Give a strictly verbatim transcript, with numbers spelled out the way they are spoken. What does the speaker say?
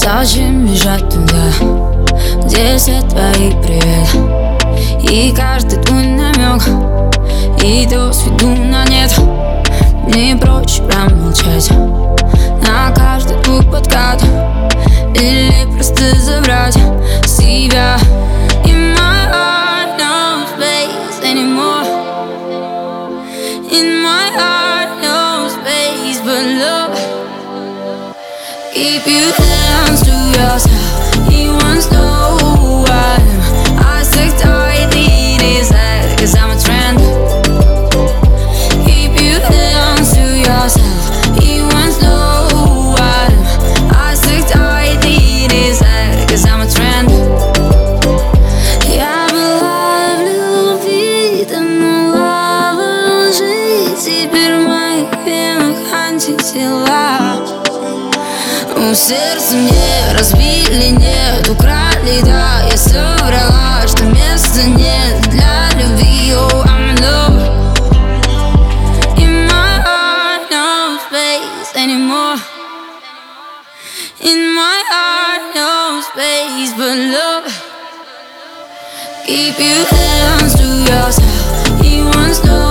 Зачем бежать туда, где все твои привет и каждый твой намек, и то сведу на нет. Мне проще промолчать на каждый твой подкат или просто забрать себя. In my heart, no space anymore. In my heart, no space but love. Keep your hands to yourself. He wants to know who I am. I stick tightly to his head, cause I'm a trend. Keep your hands to yourself. He wants to know who I am. I stick tightly to his head, cause I'm a trend. Я была в любви, тонула во лжи. Теперь в моих венах антитела. У сердца мне разбили, нет, украли, да. Я соврала, что места нет для любви. Oh, I'm in love. In my heart, no space anymore. In my heart, no space but love. Keep your hands to yourself. He wants to